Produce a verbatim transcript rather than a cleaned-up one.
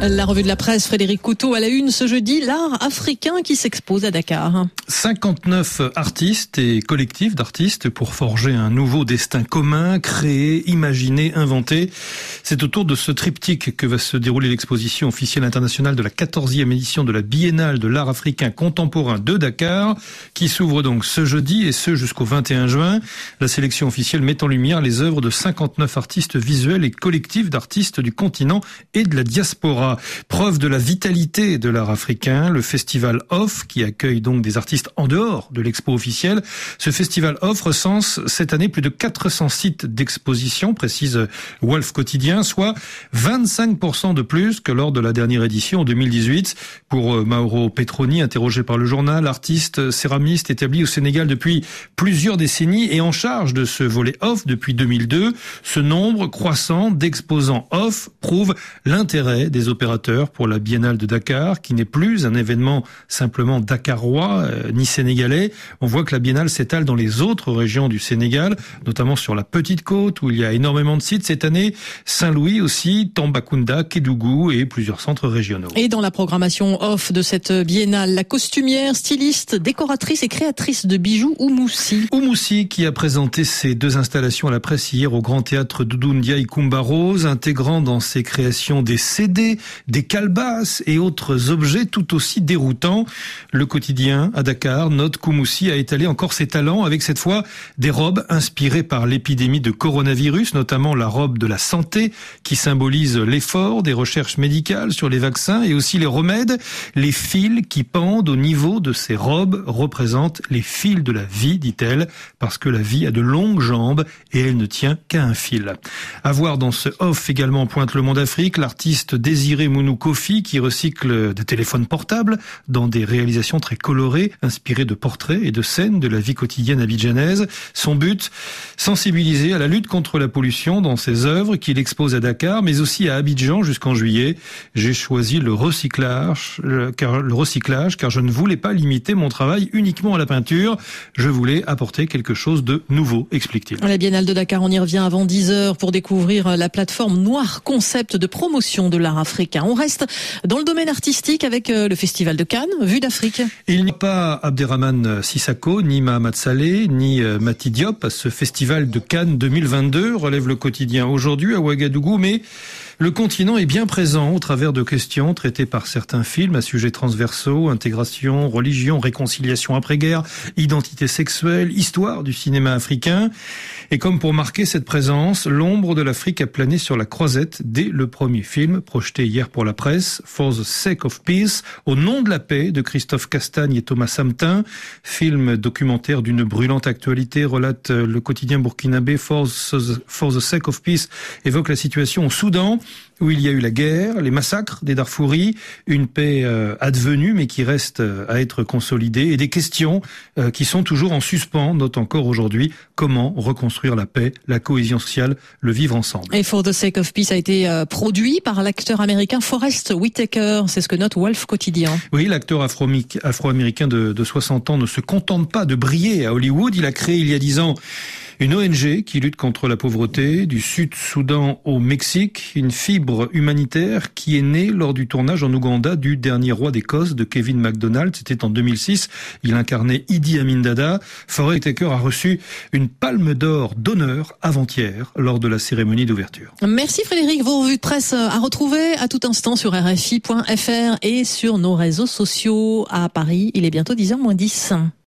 La revue de la presse, Frédéric Couteau à la une ce jeudi, l'art africain qui s'expose à Dakar. cinquante-neuf artistes et collectifs d'artistes pour forger un nouveau destin commun, créer, imaginer, inventer. C'est autour de ce triptyque que va se dérouler l'exposition officielle internationale de la quatorzième édition de la Biennale de l'art africain contemporain de Dakar, qui s'ouvre donc ce jeudi et ce jusqu'au vingt et un juin. La sélection officielle met en lumière les œuvres de cinquante-neuf artistes visuels et collectifs d'artistes du continent et de la diaspora. Preuve de la vitalité de l'art africain, le festival Off, qui accueille donc des artistes en dehors de l'expo officielle. Ce festival Off recense cette année plus de quatre cents sites d'exposition, précise Wolf Quotidien, soit vingt-cinq pour cent de plus que lors de la dernière édition en deux mille dix-huit. Pour Mauro Petroni, interrogé par le journal, artiste céramiste établi au Sénégal depuis plusieurs décennies et en charge de ce volet Off depuis deux mille deux, ce nombre croissant d'exposants Off prouve l'intérêt des opérateurs pour la Biennale de Dakar, qui n'est plus un événement simplement dakarois euh, ni sénégalais. On voit que la Biennale s'étale dans les autres régions du Sénégal, notamment sur la Petite Côte, où il y a énormément de sites cette année, Saint-Louis aussi, Tambacounda, Kédougou et plusieurs centres régionaux. Et dans la programmation off de cette Biennale, la costumière, styliste, décoratrice et créatrice de bijoux Oumoussi. Oumoussi qui a présenté ses deux installations à la presse hier au Grand Théâtre Doudou Ndiaye Coumba Rose, intégrant dans ses créations des C D, des calebasses et autres objets tout aussi déroutants. Le quotidien à Dakar note qu'Oumoussi a étalé encore ses talents avec cette fois des robes inspirées par l'épidémie de coronavirus, notamment la robe de la santé qui symbolise l'effort des recherches médicales sur les vaccins et aussi les remèdes. Les fils qui pendent au niveau de ces robes représentent les fils de la vie, dit-elle, parce que la vie a de longues jambes et elle ne tient qu'à un fil. À voir dans ce off également pointe le Monde Afrique, l'artiste Désiré Mounou Kofi qui recycle des téléphones portables dans des réalisations très colorées, inspirées de portraits et de scènes de la vie quotidienne abidjanaise. Son but, sensibiliser à la lutte contre la pollution dans ses œuvres qu'il expose à Dakar, mais aussi à Abidjan jusqu'en juillet. J'ai choisi le recyclage, car, le recyclage, car je ne voulais pas limiter mon travail uniquement à la peinture. Je voulais apporter quelque chose de nouveau, explique-t-il. La Biennale de Dakar, on y revient avant dix heures pour découvrir la plateforme Noir Concept de promotion de l'art africain. On reste dans le domaine artistique avec le Festival de Cannes, Vue d'Afrique. Il n'y a pas Abderrahmane Sissako, ni Mahamat Saleh, ni Mati Diop à ce Festival de Cannes deux mille vingt-deux, relève le quotidien aujourd'hui à Ouagadougou, mais le continent est bien présent au travers de questions traitées par certains films à sujets transversaux, intégration, religion, réconciliation après-guerre, identité sexuelle, histoire du cinéma africain. Et comme pour marquer cette présence, l'ombre de l'Afrique a plané sur la croisette dès le premier film, projeté hier pour la presse, For the Sake of Peace, au nom de la paix, de Christophe Castagne et Thomas Samtin. Film documentaire d'une brûlante actualité, relate le quotidien burkinabé. For the, For the Sake of Peace évoque la situation au Soudan, où il y a eu la guerre, les massacres des Darfouris, une paix euh, advenue mais qui reste euh, à être consolidée, et des questions euh, qui sont toujours en suspens, note encore aujourd'hui, comment reconstruire la paix, la cohésion sociale, le vivre ensemble. Et For the Sake of Peace a été euh, produit par l'acteur américain Forest Whitaker, c'est ce que note Wolf Quotidien. Oui, l'acteur afro-américain de, de soixante ans ne se contente pas de briller à Hollywood, il a créé il y a dix ans une O N G qui lutte contre la pauvreté du Sud-Soudan au Mexique, une fibre humanitaire qui est née lors du tournage en Ouganda du Dernier roi d'Écosse de Kevin MacDonald. C'était en deux mille six. Il incarnait Idi Amin Dada. Forest Whitaker a reçu une palme d'or d'honneur avant-hier lors de la cérémonie d'ouverture. Merci Frédéric. Vos revues de presse à retrouver à tout instant sur R F I point F R et sur nos réseaux sociaux. À Paris, il est bientôt dix heures moins dix.